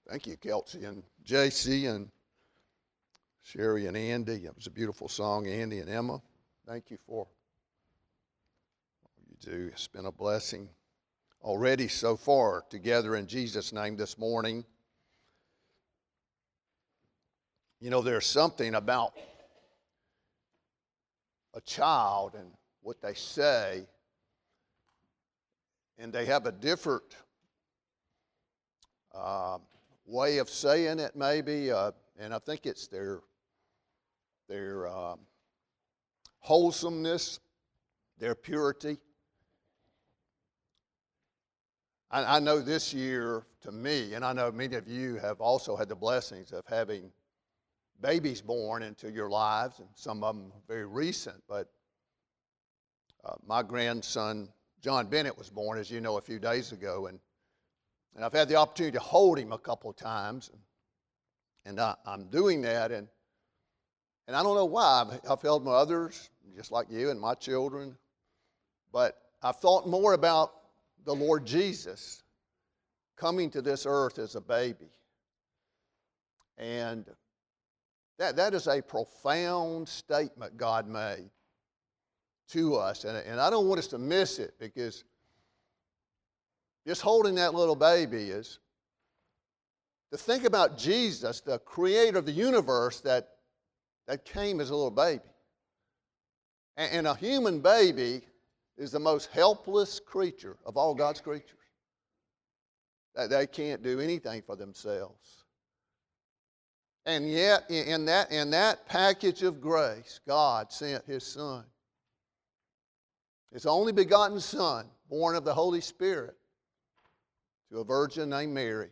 Thank you, Kelsey and JC and Sherry and Andy. It was a beautiful song, Andy and Emma. Thank you for all you do. It's been a blessing already so far together in Jesus' name this morning. You know, there's something about a child and what they say, and they have a different way of saying it maybe, and I think it's their wholesomeness, their purity. I know this year, to me, and I know many of you have also had the blessings of having babies born into your lives, and some of them very recent, but my grandson, John Bennett, was born, as you know, a few days ago, and I've had the opportunity to hold him a couple of times, and I'm doing that, and I don't know why. I've held my others, just like you and my children, but I've thought more about the Lord Jesus coming to this earth as a baby. And that is a profound statement God made to us. And I don't want us to miss it, because just holding that little baby is to think about Jesus, the creator of the universe, that came as a little baby. And a human baby is the most helpless creature of all God's creatures. They can't do anything for themselves. And yet, in that package of grace, God sent His Son, His only begotten Son, born of the Holy Spirit, to a virgin named Mary.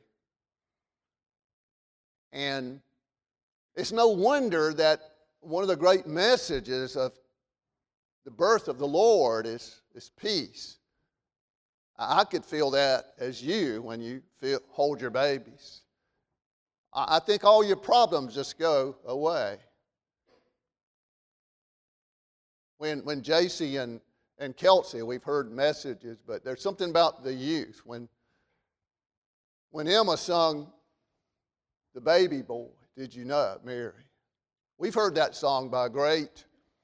And it's no wonder that one of the great messages of the birth of the Lord is peace. I could feel that as you when you hold your babies. I think all your problems just go away. When JC and Kelsey, we've heard messages, but there's something about the youth. When Emma sung The Baby Boy, Did You Know, Mary? We've heard that song by a great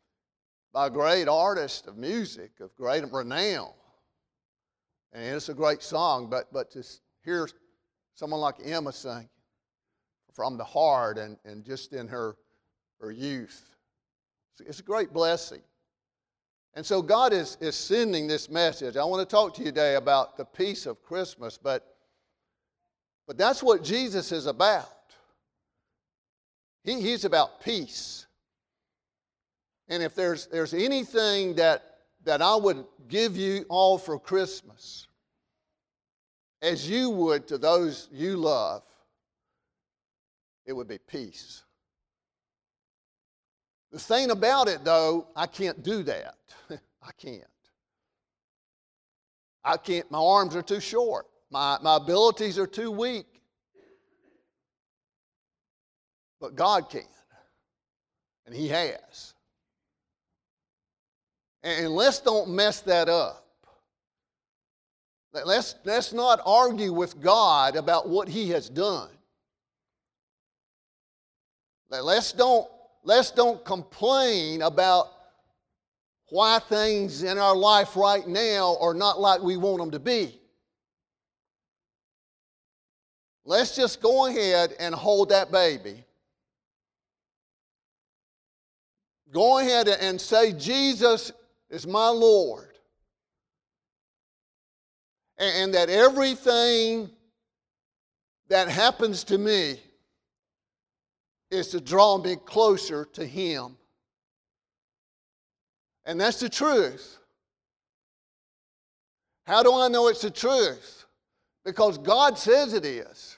artist of music, of great renown. And it's a great song, but to hear someone like Emma sing from the heart and just in her youth, it's a great blessing. And so God is sending this message. I want to talk to you today about the peace of Christmas, but that's what Jesus is about. He's about peace. And if there's anything that I would give you all for Christmas, as you would to those you love, it would be peace. The thing about it, though, I can't do that. I can't. My arms are too short. My abilities are too weak. But God can. And He has. And let's don't mess that up. Let's not argue with God about what He has done. Let's don't complain about why things in our life right now are not like we want them to be. Let's just go ahead and hold that baby. Go ahead and say, Jesus is my Lord. And that everything that happens to me is to draw me closer to Him. And that's the truth. How do I know it's the truth? Because God says it is.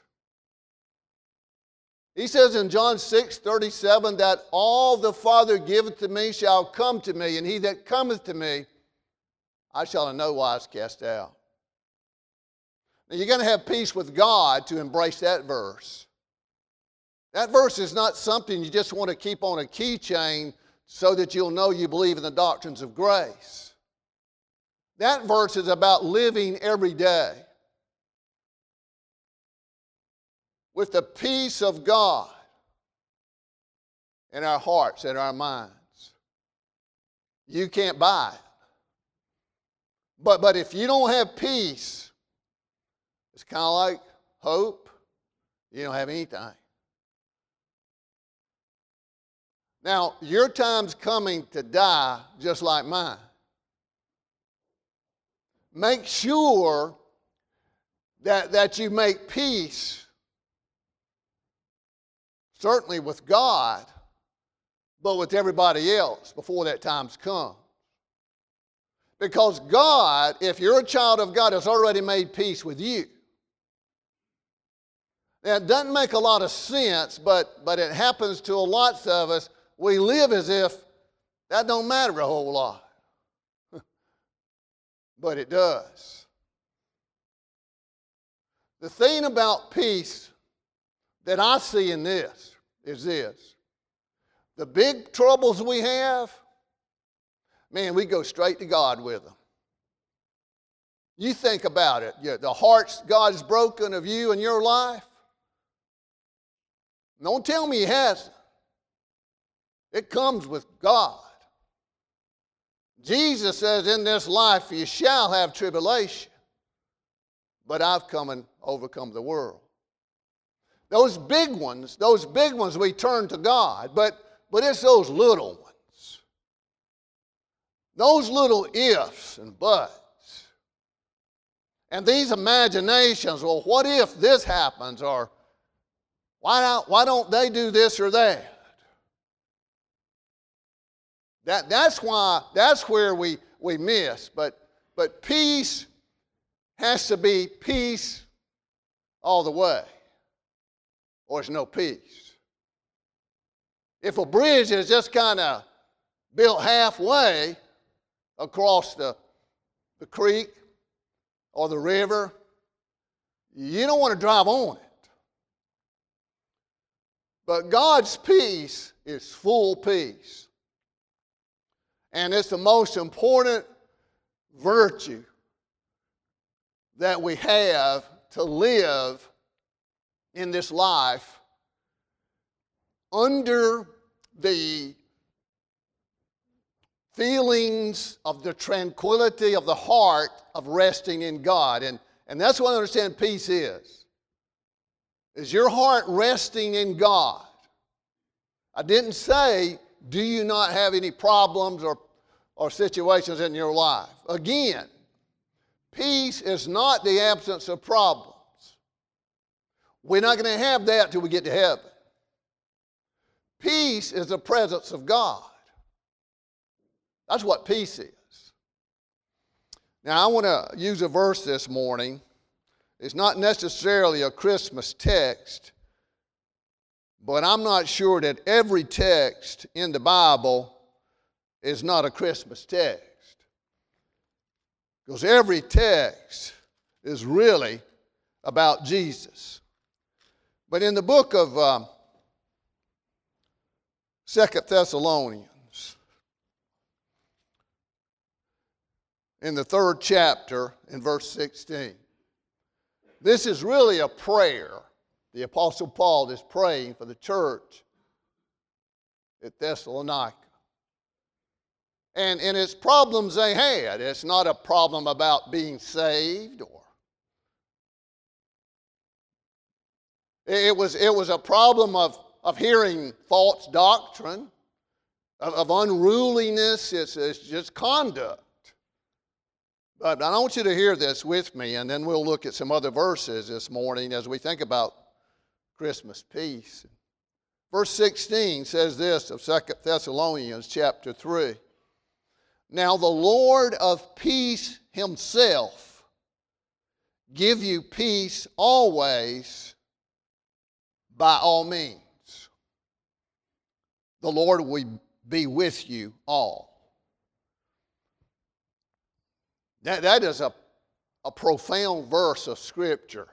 He says in John 6:37 that all the Father giveth to me shall come to me, and he that cometh to me I shall in no wise cast out. Now you're going to have peace with God to embrace that verse. That verse is not something you just want to keep on a keychain so that you'll know you believe in the doctrines of grace. That verse is about living every day. with the peace of God in our hearts and our minds. You can't buy it. But if you don't have peace, it's kind of like hope. You don't have anything. Now, your time's coming to die just like mine. Make sure that you make peace, certainly with God, but with everybody else before that time's come. Because God, if you're a child of God, has already made peace with you. Now, it doesn't make a lot of sense, but it happens to lots of us. We live as if that don't matter a whole lot. But it does. The thing about peace that I see in this is this. The big troubles we have, man, we go straight to God with them. You think about it. The hearts God's broken of you and your life. Don't tell me He hasn't. It comes with God. Jesus says, in this life you shall have tribulation, but I've come and overcome the world. Those big ones we turn to God, but it's those little ones. Those little ifs and buts. And these imaginations, well, what if this happens? Or why don't they do this or that? That's where we miss. But peace has to be peace all the way, or there's no peace. If a bridge is just kind of built halfway across the creek or the river, you don't want to drive on it. But God's peace is full peace. And it's the most important virtue that we have to live in this life under the feelings of the tranquility of the heart of resting in God. And that's what I understand peace is. Is your heart resting in God? I didn't say, do you not have any problems or situations in your life? Again, peace is not the absence of problems. We're not going to have that till we get to heaven. Peace is the presence of God. That's what peace is. Now, I want to use a verse this morning. It's not necessarily a Christmas text, but I'm not sure that every text in the Bible is not a Christmas text. Because every text is really about Jesus. But in the book of 2 Thessalonians, in the 3rd chapter, in verse 16, this is really a prayer. The Apostle Paul is praying for the church at Thessalonica. And it's problems they had. It's not a problem about being saved, or it was a problem of hearing false doctrine, of unruliness. It's just conduct. But I want you to hear this with me, and then we'll look at some other verses this morning as we think about Christmas peace. Verse 16 says this of 2 Thessalonians chapter 3. Now the Lord of peace himself give you peace always by all means. The Lord will be with you all. That is a profound verse of Scripture.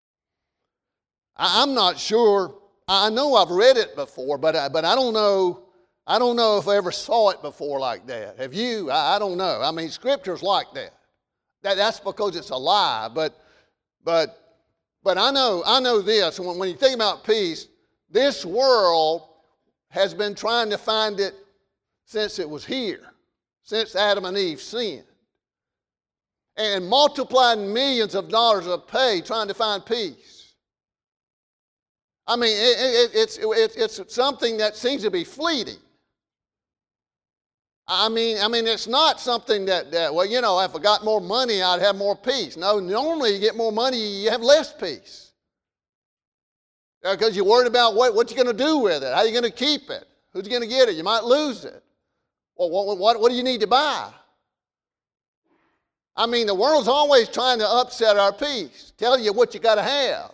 I'm not sure. I know I've read it before, but I don't know. I don't know if I ever saw it before like that. Have you? I don't know. I mean, Scripture's like that. That's because it's alive. But But I know this. When you think about peace, this world has been trying to find it since it was here, since Adam and Eve sinned. And multiplied millions of dollars of pay trying to find peace. I mean, it's something that seems to be fleeting. I mean, it's not something that, well, you know, if I got more money, I'd have more peace. No, normally you get more money, you have less peace. Because you're worried about what you're going to do with it. How are you going to keep it? Who's going to get it? You might lose it. Well, what do you need to buy? I mean, the world's always trying to upset our peace, tell you what you got to have.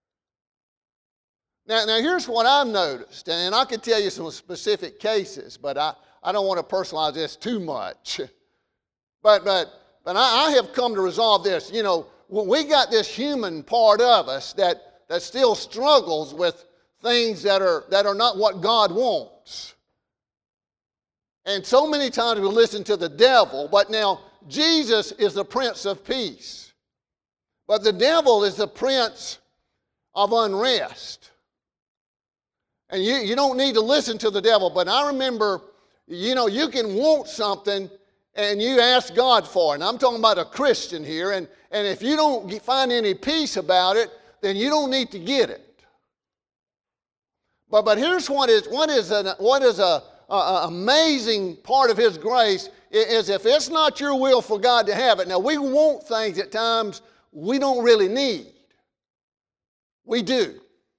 Now, here's what I've noticed, and I could tell you some specific cases, but I don't want to personalize this too much. But I have come to resolve this. You know, we got this human part of us that still struggles with things that are not what God wants. And so many times we listen to the devil, but now Jesus is the Prince of Peace. But the devil is the prince of unrest. And you don't need to listen to the devil, but I remember, you know, you can want something and you ask God for it. And I'm talking about a Christian here, and if you don't find any peace about it, then you don't need to get it. But here's what is an amazing part of His grace is if it's not your will for God to have it. Now, we want things at times we don't really need. We do.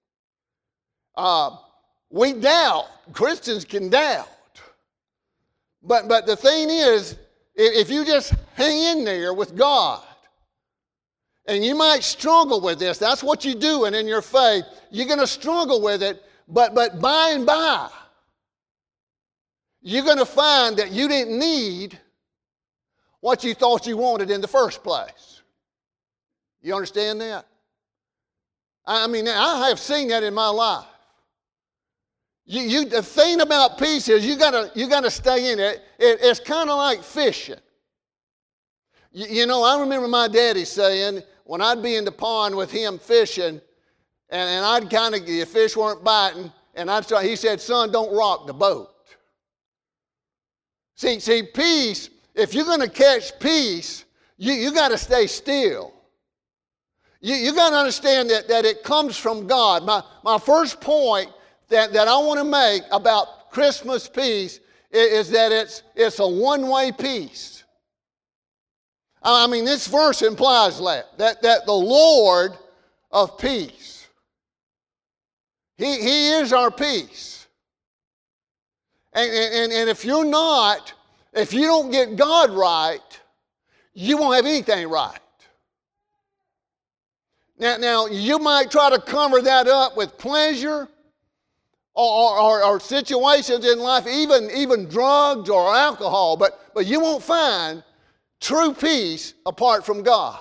We doubt. Christians can doubt. But the thing is, if you just hang in there with God, and you might struggle with this, that's what you're doing in your faith. You're going to struggle with it, but by and by, you're going to find that you didn't need what you thought you wanted in the first place. You understand that? I mean, I have seen that in my life. The thing about peace is you gotta stay in it. It's kind of like fishing. You know, I remember my daddy saying when I'd be in the pond with him fishing, and I'd the fish weren't biting, and he said, "Son, don't rock the boat." See, peace. If you're going to catch peace, you got to stay still. You got to understand that it comes from God. My first point that I want to make about Christmas peace is that it's a one-way peace. I mean, this verse implies that the Lord of peace, He is our peace. And if you don't get God right, you won't have anything right. Now you might try to cover that up with pleasure or situations in life, even drugs or alcohol, but you won't find true peace apart from God.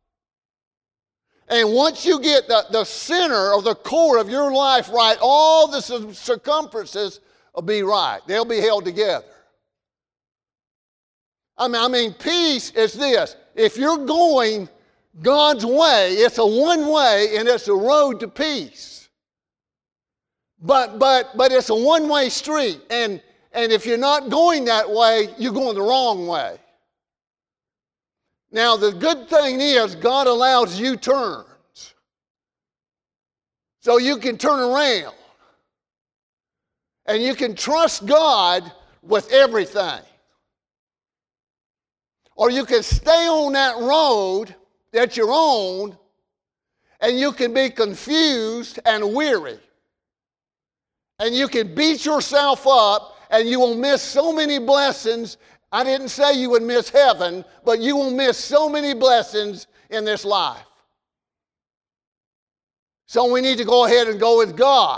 And once you get the center or the core of your life right, all the circumferences will be right. They'll be held together. I mean, peace is this. If you're going God's way, it's a one way and it's a road to peace. But it's a one-way street. And if you're not going that way, you're going the wrong way. Now, the good thing is God allows U-turns. So you can turn around. And you can trust God with everything. Or you can stay on that road that you're on, and you can be confused and weary. And you can beat yourself up, and you will miss so many blessings. I didn't say you would miss heaven, but you will miss so many blessings in this life. So we need to go ahead and go with God.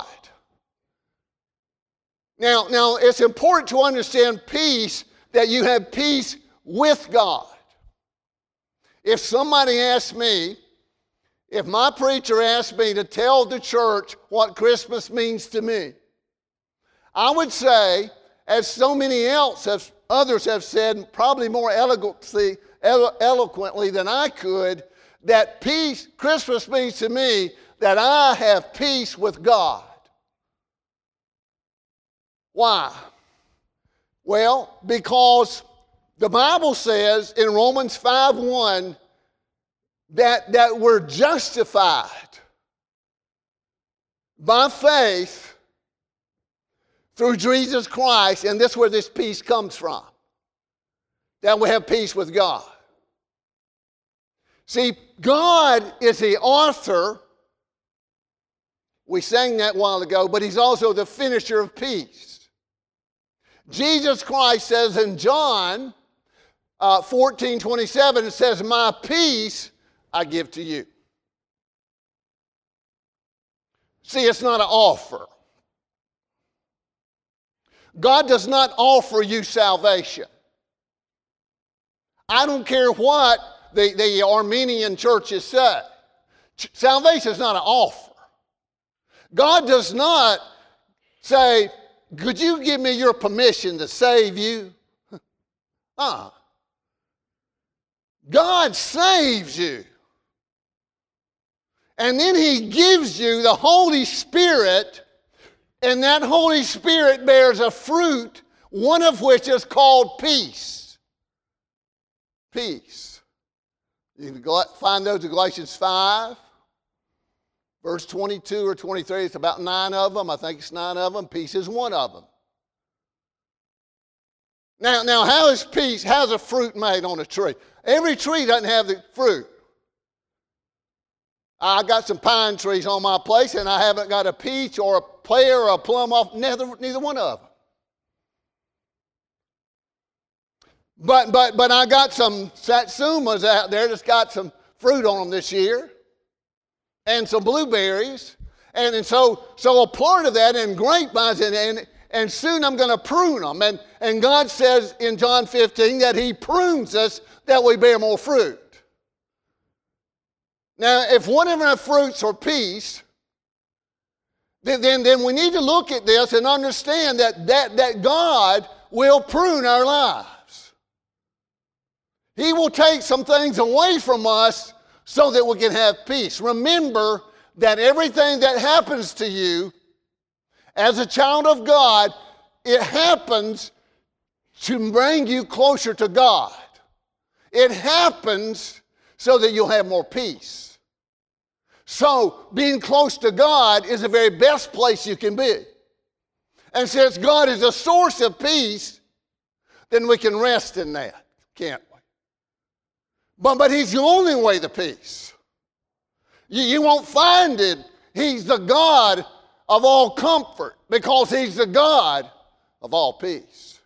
Now it's important to understand peace, that you have peace with God. If somebody asked me, if my preacher asked me to tell the church what Christmas means to me, I would say, as so many others have said, probably more eloquently than I could, that peace, Christmas means to me that I have peace with God. Why? Well, because the Bible says in Romans 5:1 that we're justified by faith through Jesus Christ, and this is where this peace comes from, that we have peace with God. See, God is the author, we sang that a while ago, but he's also the finisher of peace. Jesus Christ says in John 14:27, it says, my peace I give to you. See, it's not an offer. God does not offer you salvation. I don't care what the Armenian churches say. Salvation is not an offer. God does not say, could you give me your permission to save you? God saves you. And then he gives you the Holy Spirit, and that Holy Spirit bears a fruit, one of which is called peace. Peace. You can find those in Galatians 5, verse 22 or 23. It's about 9 of them. I think it's 9 of them. Peace is one of them. Now, how is peace? How's a fruit made on a tree? Every tree doesn't have the fruit. I got some pine trees on my place, and I haven't got a peach or a pear or a plum off neither one of them. But I got some satsumas out there that's got some fruit on them this year, and some blueberries, and so a part of that, and grapevines, and soon I'm going to prune them. And God says in John 15 that he prunes us that we bear more fruit. Now, if one of our fruits are peace, then we need to look at this and understand that God will prune our lives. He will take some things away from us so that we can have peace. Remember that everything that happens to you as a child of God, it happens to bring you closer to God. It happens so that you'll have more peace. So, being close to God is the very best place you can be. And since God is a source of peace, then we can rest in that, can't we? But he's the only way to peace. You won't find it. He's the God of all comfort because he's the God of all peace.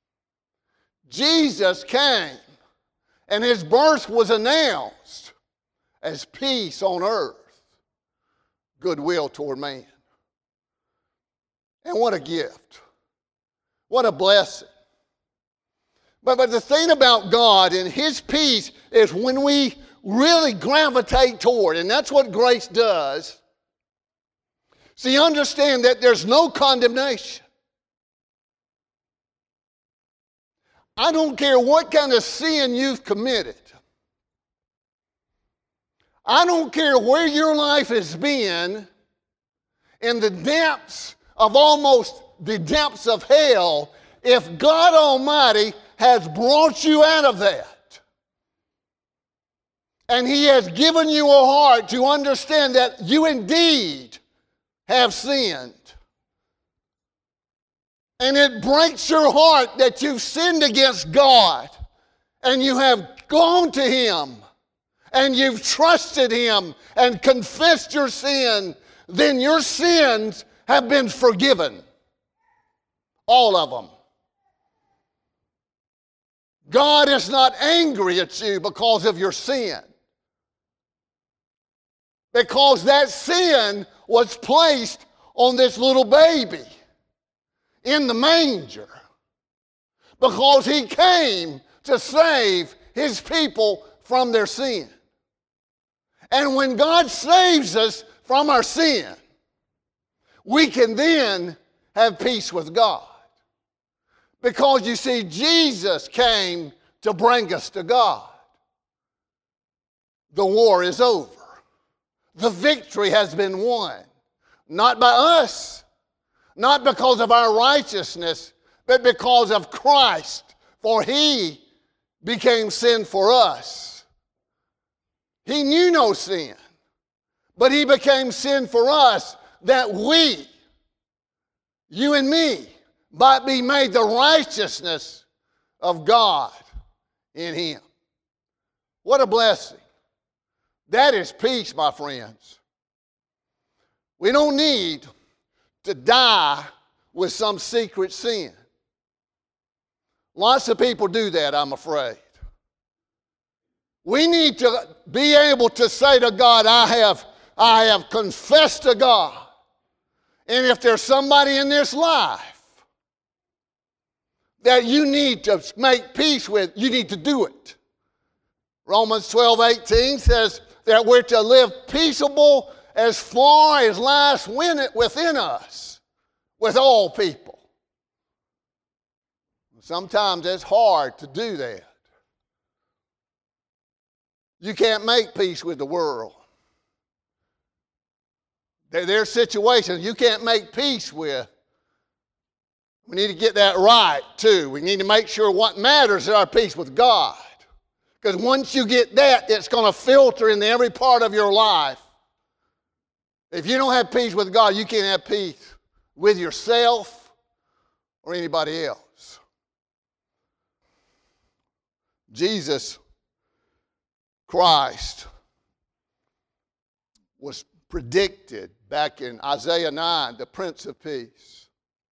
Jesus came, and his birth was announced as peace on earth, goodwill toward man. And what a gift. What a blessing. But the thing about God and his peace is when we really gravitate toward, and that's what grace does. See, understand that there's no condemnation. I don't care what kind of sin you've committed. I don't care where your life has been, in the depths of almost the depths of hell, if God Almighty has brought you out of that, and he has given you a heart to understand that you indeed have sinned, and it breaks your heart that you've sinned against God, and you have gone to him, and you've trusted him and confessed your sin, then your sins have been forgiven. All of them. God is not angry at you because of your sin. Because that sin was placed on this little baby in the manger. Because he came to save his people from their sin. And when God saves us from our sin, we can then have peace with God. Because you see, Jesus came to bring us to God. the war is over. The victory has been won. Not by us, not because of our righteousness, but because of Christ. For he became sin for us. He knew no sin, but he became sin for us that we, you and me, might be made the righteousness of God in him. What a blessing. That is peace, my friends. We don't need to die with some secret sin. Lots of people do that, I'm afraid. We need to be able to say to God, I have confessed to God. And if there's somebody in this life that you need to make peace with, you need to do it. Romans 12:18 says that we're to live peaceable as far as lies within us with all people. Sometimes it's hard to do that. You can't make peace with the world. There are situations you can't make peace with. We need to get that right, too. We need to make sure what matters is our peace with God. Because once you get that, it's going to filter into every part of your life. If you don't have peace with God, you can't have peace with yourself or anybody else. Jesus Christ was predicted back in Isaiah 9, the Prince of Peace.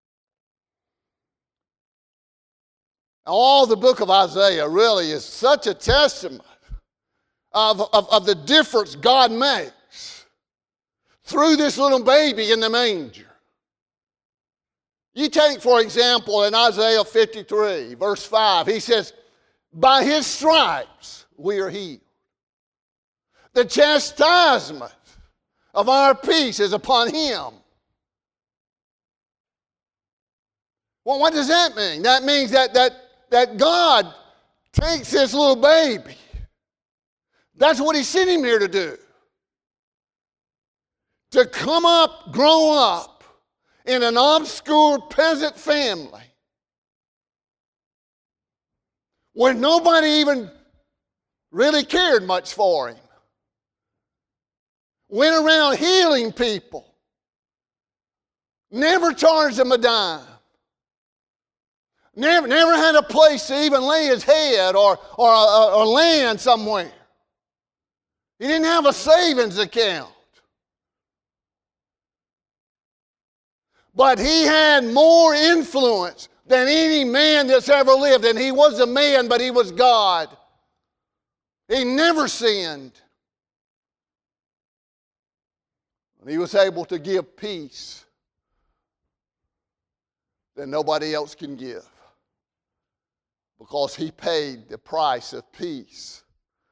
All the book of Isaiah really is such a testament of the difference God makes through this little baby in the manger. You take, for example, in Isaiah 53, verse 5, he says, by his stripes we are healed. The chastisement of our peace is upon him. Well, what does that mean? That means that God takes this little baby. That's what he sent him here to do. To come up, grow up in an obscure peasant family where nobody even really cared much for him. Went around healing people. Never charged them a dime. Never had a place to even lay his head or land somewhere. He didn't have a savings account. But he had more influence than any man that's ever lived. And he was a man, but he was God. He never sinned. And he was able to give peace that nobody else can give. Because he paid the price of peace.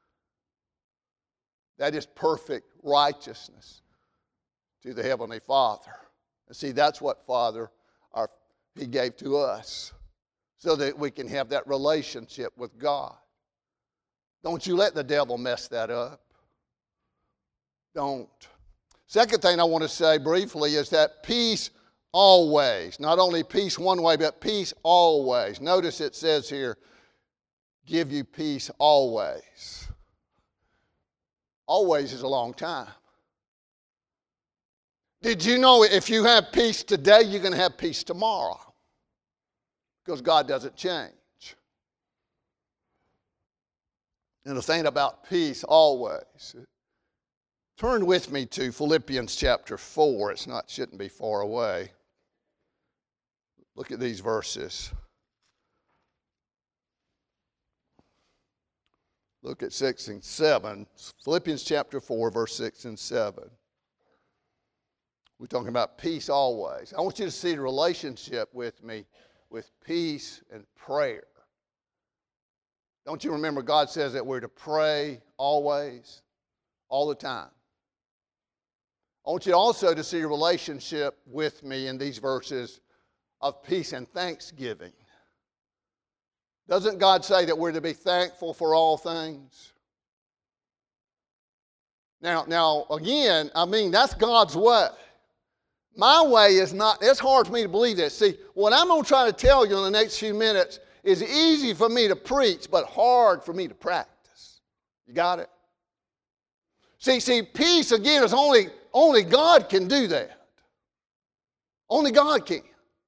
That is perfect righteousness to the Heavenly Father. And see, that's what he gave to us so that we can have that relationship with God. Don't you let the devil mess that up. Don't. Second thing I want to say briefly is that peace always, not only peace one way, but peace always. Notice it says here, give you peace always. Always is a long time. Did you know if you have peace today, you're going to have peace tomorrow? Because God doesn't change. And the thing about peace always. Turn with me to Philippians chapter 4. Shouldn't be far away. Look at these verses. Look at 6 and 7. Philippians chapter 4, verse 6 and 7. We're talking about peace always. I want you to see the relationship with me with peace and prayer. Don't you remember God says that we're to pray always, all the time? I want you also to see a relationship with me in these verses of peace and thanksgiving. Doesn't God say that we're to be thankful for all things? Now, again, I mean, that's God's way. My way is not, it's hard for me to believe this. See, what I'm going to try to tell you in the next few minutes is easy for me to preach, but hard for me to practice. You got it? See, peace, again, is only God can do that. Only God can.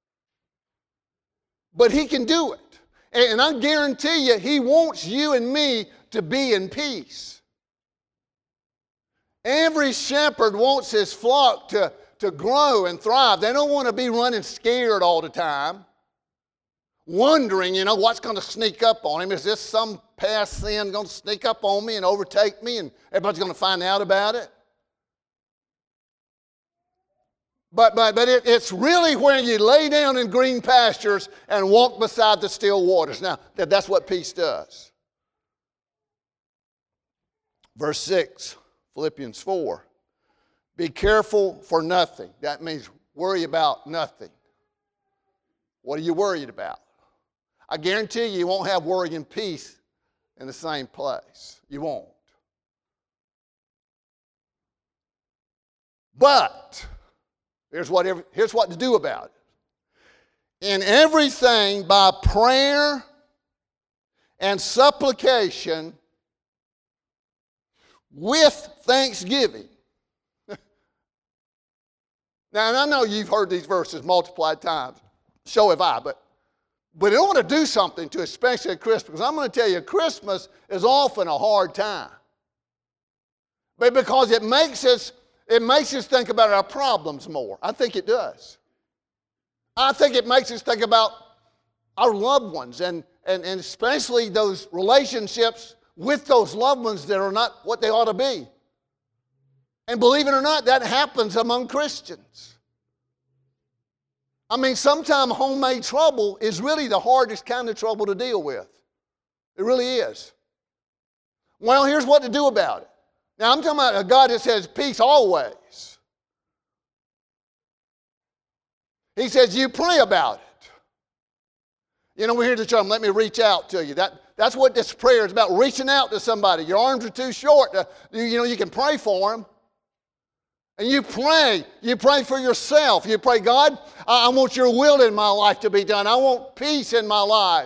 But He can do it. And I guarantee you, He wants you and me to be in peace. Every shepherd wants his flock to grow and thrive. They don't want to be running scared all the time, wondering, what's going to sneak up on him. Is this some past sin going to sneak up on me and overtake me and everybody's going to find out about it? But it's really where you lay down in green pastures and walk beside the still waters. Now, that's what peace does. Verse 6, Philippians 4. Be careful for nothing. That means worry about nothing. What are you worried about? I guarantee you won't have worry and peace in the same place. You won't. But here's what to do about it. In everything, by prayer and supplication, with thanksgiving. Now, and I know you've heard these verses multiplied times. So have I. But in order to do something to, especially at Christmas, because I'm going to tell you, Christmas is often a hard time. But because it makes us think about our problems more. I think it does. I think it makes us think about our loved ones and especially those relationships with those loved ones that are not what they ought to be. And believe it or not, that happens among Christians. I mean, sometimes homemade trouble is really the hardest kind of trouble to deal with. It really is. Well, here's what to do about it. Now, I'm talking about a God that says peace always. He says you pray about it. We're here to church. Let me reach out to you. That's what this prayer is about, reaching out to somebody. Your arms are too short. You can pray for them. And you pray. You pray for yourself. You pray, God, I want your will in my life to be done. I want peace in my life.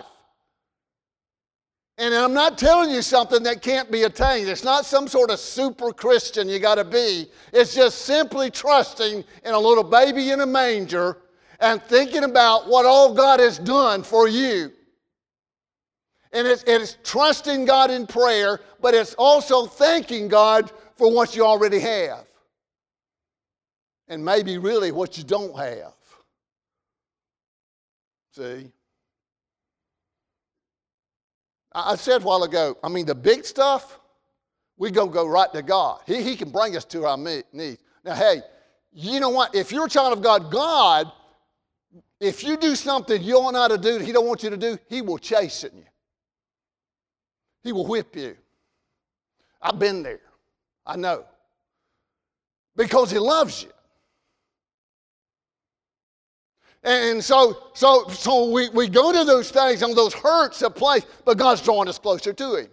And I'm not telling you something that can't be attained. It's not some sort of super Christian you got to be. It's just simply trusting in a little baby in a manger and thinking about what all God has done for you. And it's trusting God in prayer, but it's also thanking God for what you already have. And maybe really what you don't have. See? I said a while ago, the big stuff, we go right to God. He can bring us to our needs. Now, hey, you know what? If you're a child of God, if you do something you ought not to do that He don't want you to do, He will chasten you. He will whip you. I've been there. I know. Because He loves you. And so we go to those things and those hurts that place, but God's drawing us closer to Him.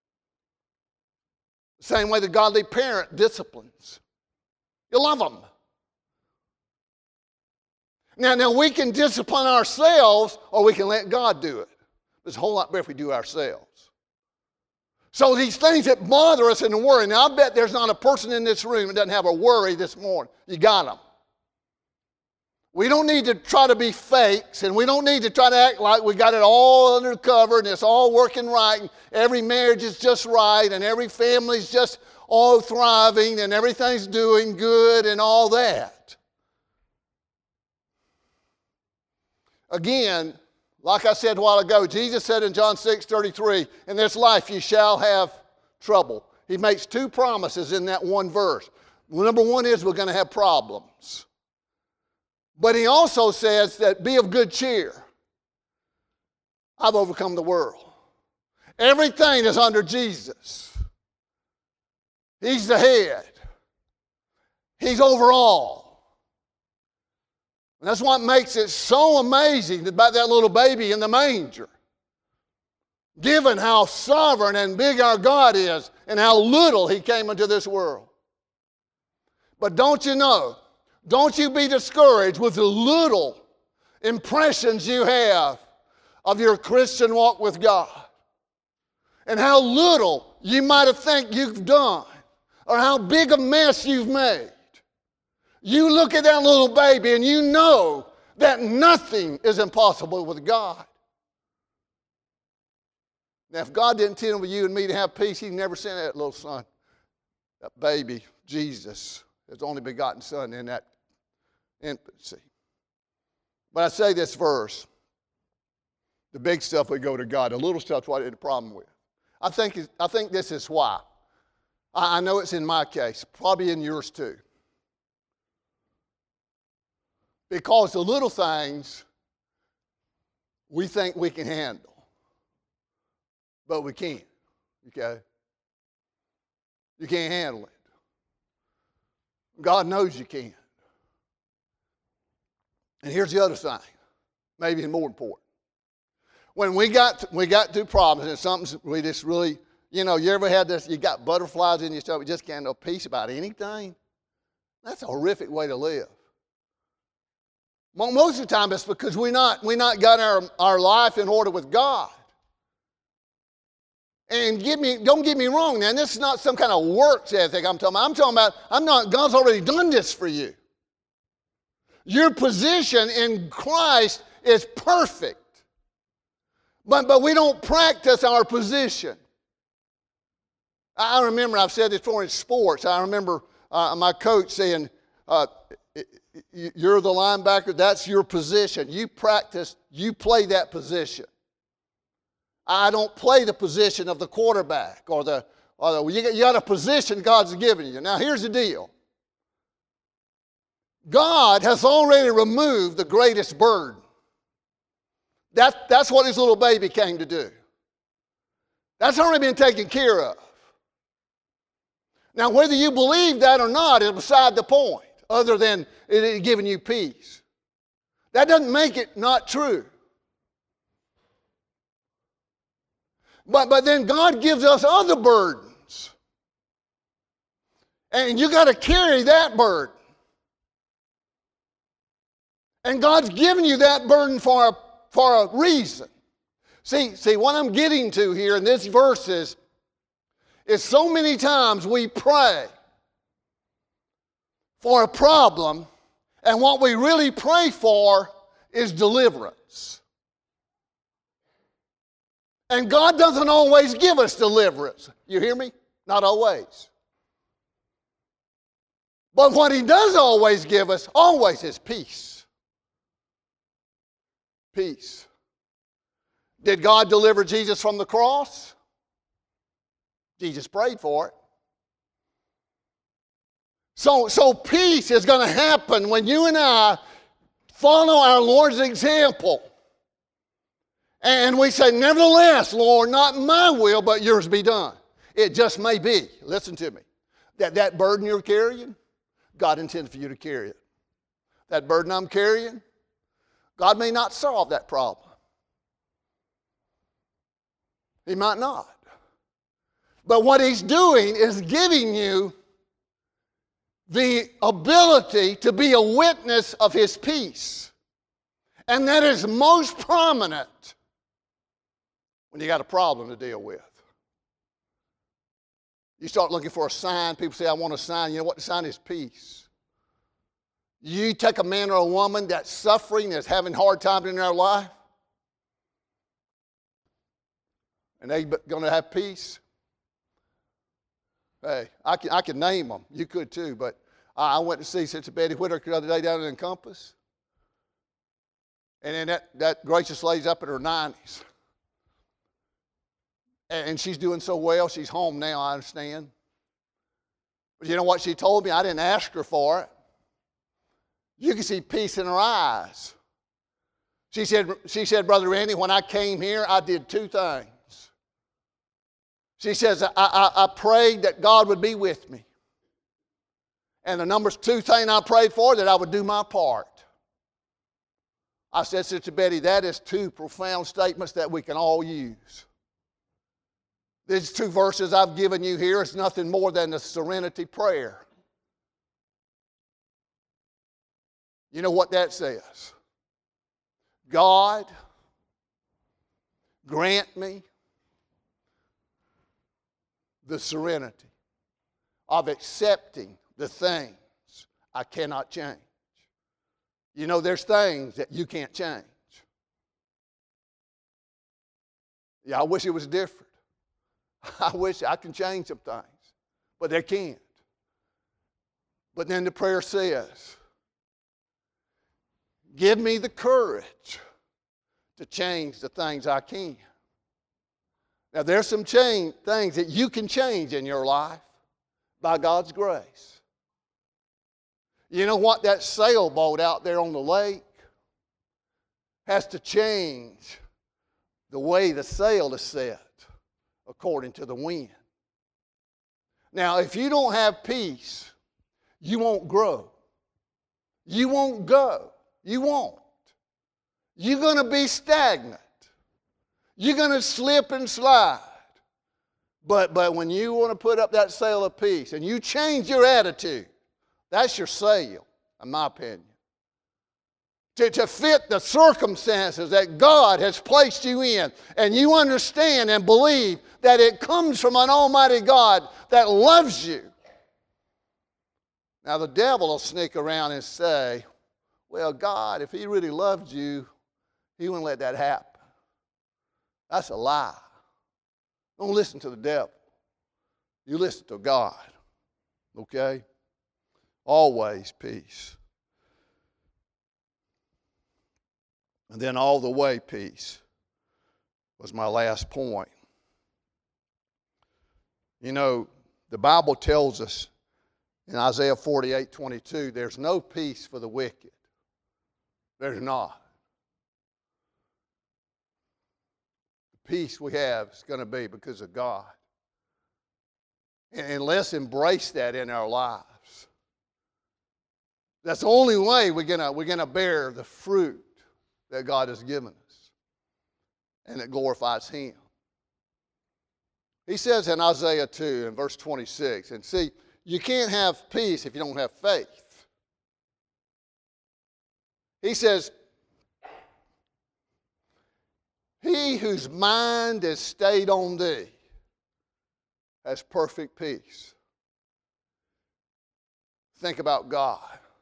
The same way the godly parent disciplines. You love them. Now we can discipline ourselves or we can let God do it. There's a whole lot better if we do ourselves. So these things that bother us and worry. Now I bet there's not a person in this room that doesn't have a worry this morning. You got them. We don't need to try to be fakes, and we don't need to try to act like we got it all under cover and it's all working right, and every marriage is just right, and every family's just all thriving, and everything's doing good and all that. Again, like I said a while ago, Jesus said in John 6:33, in this life you shall have trouble. He makes two promises in that one verse. Number one is we're going to have problems. But He also says that be of good cheer. I've overcome the world. Everything is under Jesus. He's the head. He's over all. And that's what makes it so amazing about that little baby in the manger. Given how sovereign and big our God is and how little He came into this world. But don't you know, don't you be discouraged with the little impressions you have of your Christian walk with God. And how little you might have think you've done, or how big a mess you've made. You look at that little baby and you know that nothing is impossible with God. Now, if God didn't intend for you and me to have peace, He'd never sent that little son, that baby, Jesus, His only begotten Son in that infancy. But I say this verse, the big stuff we go to God, the little stuff's what I had a problem with. I think this is why. I know it's in my case, probably in yours too. Because the little things we think we can handle, but we can't, okay? You can't handle it. God knows you can't. And here's the other thing, maybe more important. When we got through problems and something we just really, you ever had this, you got butterflies in your stomach, you just can't know peace about anything? That's a horrific way to live. Most of the time it's because we not got our life in order with God. And don't get me wrong, now, this is not some kind of works ethic I'm talking about. God's already done this for you. Your position in Christ is perfect. But we don't practice our position. I remember, I've said this before in sports, I remember my coach saying, you're the linebacker, that's your position. You practice, you play that position. I don't play the position of the quarterback you got a position God's given you. Now here's the deal. God has already removed the greatest burden. That's what his little baby came to do. That's already been taken care of. Now whether you believe that or not is beside the point, other than it giving you peace. That doesn't make it not true. But then God gives us other burdens. And you got to carry that burden. And God's given you that burden for a reason. See, what I'm getting to here in this verse is so many times we pray for a problem, and what we really pray for is deliverance. And God doesn't always give us deliverance. You hear me? Not always. But what He does always give us, always, is peace. Peace. Did God deliver Jesus from the cross? Jesus prayed for it. So peace is going to happen when you and I follow our Lord's example. And we say, nevertheless, Lord, not my will, but yours be done. It just may be, listen to me, that burden you're carrying, God intended for you to carry it. That burden I'm carrying, God may not solve that problem. He might not. But what He's doing is giving you the ability to be a witness of His peace. And that is most prominent when you got a problem to deal with. You start looking for a sign. People say, I want a sign. You know what the sign is? Peace. You take a man or a woman that's suffering, that's having hard times in their life, and they're going to have peace. Hey, I can name them. You could too, but I went to see Sister Betty Whitaker the other day down in Compass. And then that gracious lady's up in her 90s. And she's doing so well. She's home now, I understand. But you know what she told me? I didn't ask her for it. You can see peace in her eyes. She said, Brother Randy, when I came here, I did two things. She says, I prayed that God would be with me. And the number two thing I prayed for, that I would do my part. I said, Sister Betty, that is two profound statements that we can all use. These two verses I've given you here is nothing more than the serenity prayer. You know what that says? God, grant me the serenity of accepting the things I cannot change. You know, there's things that you can't change. Yeah, I wish it was different. I wish I can change some things, but they can't. But then the prayer says, give me the courage to change the things I can. Now, there's some things that you can change in your life by God's grace. You know what? That sailboat out there on the lake has to change the way the sail is set according to the wind. Now, if you don't have peace, you won't grow. You won't go. You won't. You're going to be stagnant. You're going to slip and slide. But when you want to put up that sail of peace and you change your attitude, that's your sail, in my opinion. To fit the circumstances that God has placed you in. And you understand and believe that it comes from an almighty God that loves you. Now the devil will sneak around and say, well, God, if he really loved you, he wouldn't let that happen. That's a lie. Don't listen to the devil. You listen to God. Okay? Always peace. And then all the way peace was my last point. You know, the Bible tells us in Isaiah 48:22, there's no peace for the wicked. There's not. The peace we have is going to be because of God. And let's embrace that in our lives. That's the only way we're going to bear the fruit that God has given us. And it glorifies Him. He says in Isaiah 2 in verse 26, and see, you can't have peace if you don't have faith. He says, he whose mind is stayed on thee has perfect peace. Think about God.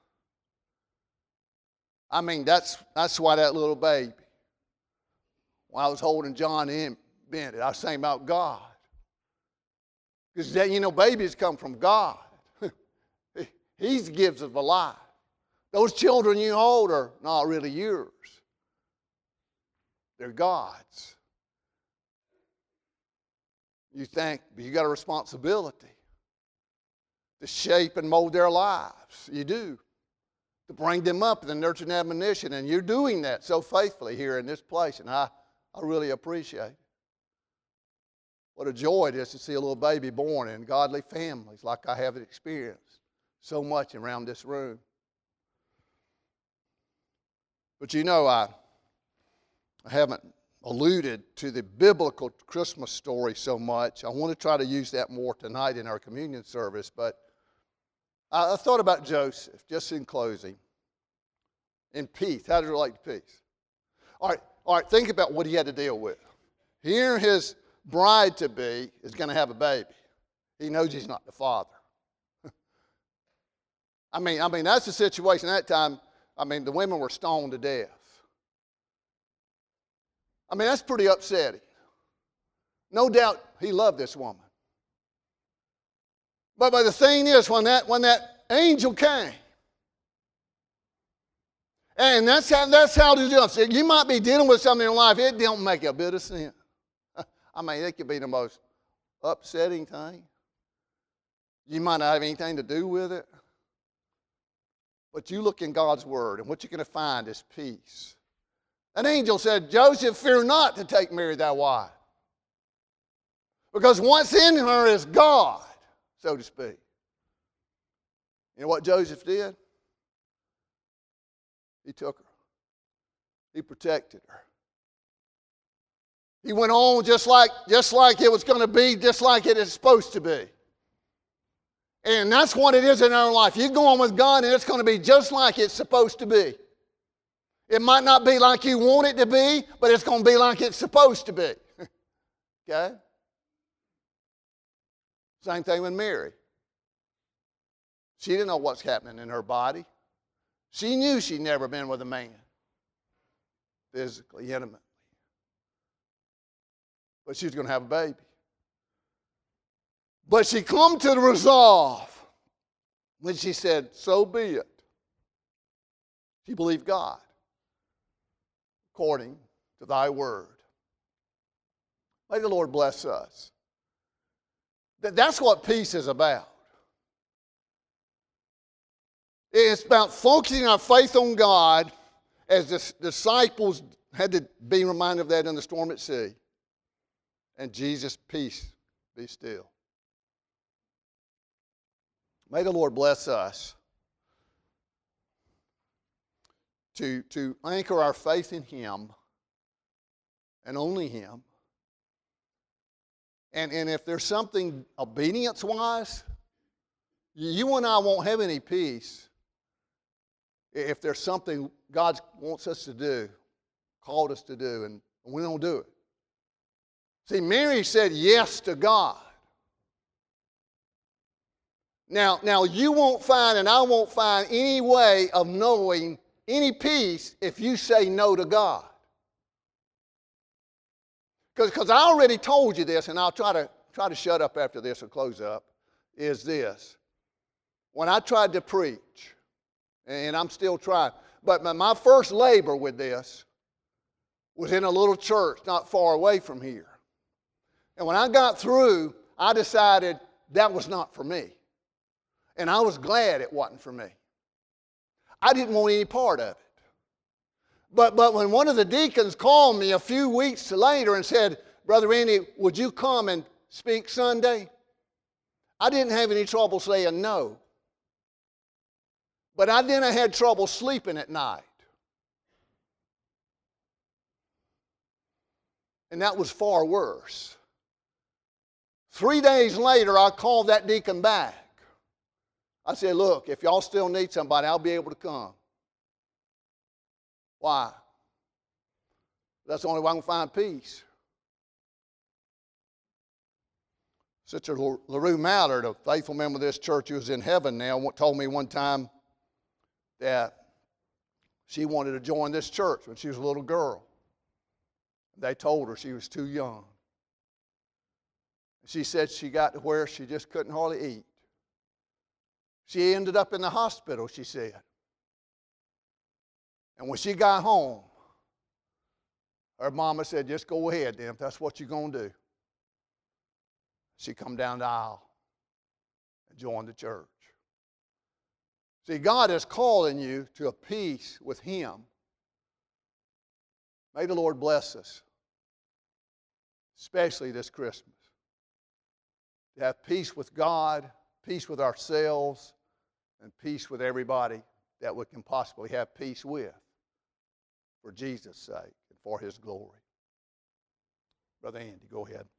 I mean, that's why that little baby, when I was holding John and Bennett, I was saying about God. Because, you know, babies come from God. He gives us a life. Those children you hold are not really yours. They're God's. You think, but you got a responsibility to shape and mold their lives. You do. To bring them up in the nurture and admonition. And you're doing that so faithfully here in this place. And I really appreciate it. What a joy it is to see a little baby born in godly families like I have experienced so much around this room. But you know, I haven't alluded to the biblical Christmas story so much. I want to try to use that more tonight in our communion service. But I thought about Joseph, just in closing. In peace. How does it relate to peace? All right, think about what he had to deal with. Here his bride-to-be is going to have a baby. He knows he's not the father. I mean, that's the situation at that time. I mean, the women were stoned to death. I mean, that's pretty upsetting. No doubt he loved this woman. But the thing is, when that angel came, and that's how to do it. You might be dealing with something in life, it don't make a bit of sense. I mean, it could be the most upsetting thing. You might not have anything to do with it. But you look in God's Word, and what you're going to find is peace. An angel said, Joseph, fear not to take Mary thy wife. Because what's in her is God, so to speak. You know what Joseph did? He took her. He protected her. He went on just like it was going to be, just like it is supposed to be. And that's what it is in our life. You go on with God and it's going to be just like it's supposed to be. It might not be like you want it to be, but it's going to be like it's supposed to be. Okay? Same thing with Mary. She didn't know what's happening in her body. She knew she'd never been with a man, physically, intimately. But she was going to have a baby. But she come to the resolve when she said, so be it. She believed God according to thy word. May the Lord bless us. That's what peace is about. It's about focusing our faith on God, as the disciples had to be reminded of that in the storm at sea. And Jesus' peace be still. May the Lord bless us to anchor our faith in Him and only Him. And if there's something obedience-wise, you and I won't have any peace if there's something God wants us to do, called us to do, and we don't do it. See, Mary said yes to God. Now you won't find, and I won't find, any way of knowing any peace if you say no to God. Because I already told you this, and I'll try to shut up after this or close up, is this. When I tried to preach, and I'm still trying, but my first labor with this was in a little church not far away from here. And when I got through, I decided that was not for me. And I was glad it wasn't for me. I didn't want any part of it. But when one of the deacons called me a few weeks later and said, Brother Randy, would you come and speak Sunday? I didn't have any trouble saying no. But I had trouble sleeping at night. And that was far worse. 3 days later, I called that deacon back. I said, look, if y'all still need somebody, I'll be able to come. Why? That's the only way I can find peace. Sister LaRue Mallard, a faithful member of this church who is in heaven now, told me one time that she wanted to join this church when she was a little girl. They told her she was too young. She said she got to where she just couldn't hardly eat. She ended up in the hospital, she said. And when she got home, her mama said, just go ahead then, if that's what you're going to do. She come down the aisle and joined the church. See, God is calling you to a peace with Him. May the Lord bless us, especially this Christmas, to have peace with God, peace with ourselves, and peace with everybody that we can possibly have peace with, for Jesus' sake and for His glory. Brother Andy, go ahead.